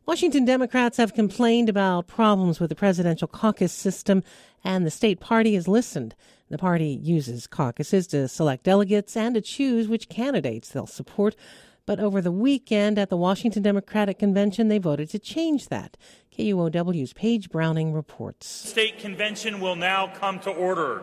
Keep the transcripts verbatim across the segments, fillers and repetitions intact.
Washington Democrats have complained about problems with the presidential caucus system, and the state party has listened. The party uses caucuses to select delegates and to choose which candidates they'll support. But over the weekend at the Washington Democratic Convention, they voted to change that. K U O W's Paige Browning reports. State convention will now come to order.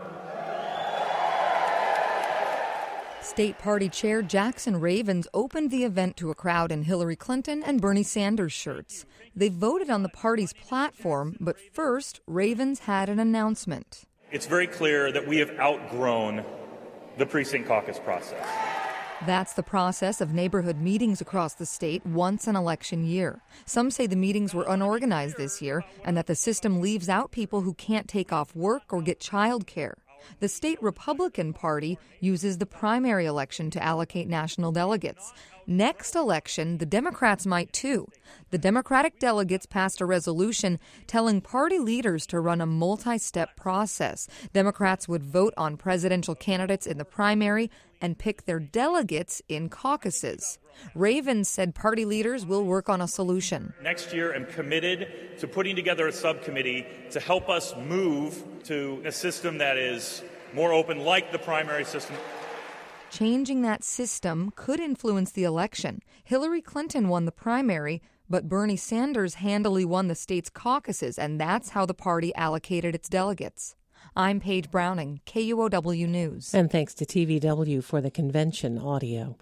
State Party Chair Jackson Ravens opened the event to a crowd in Hillary Clinton and Bernie Sanders shirts. They voted on the party's platform, but first, Ravens had an announcement. It's very clear that we have outgrown the precinct caucus process. That's the process of neighborhood meetings across the state once an election year. Some say the meetings were unorganized this year and that the system leaves out people who can't take off work or get child care. The state Republican Party uses the primary election to allocate national delegates. Next election, the Democrats might too. The Democratic delegates passed a resolution telling party leaders to run a multi-step process. Democrats would vote on presidential candidates in the primary and pick their delegates in caucuses. Ravens said party leaders will work on a solution. Next year, I'm committed to putting together a subcommittee to help us move to a system that is more open, like the primary system. Changing that system could influence the election. Hillary Clinton won the primary, but Bernie Sanders handily won the state's caucuses, and that's how the party allocated its delegates. I'm Paige Browning, K U O W News. And thanks to T V W for the convention audio.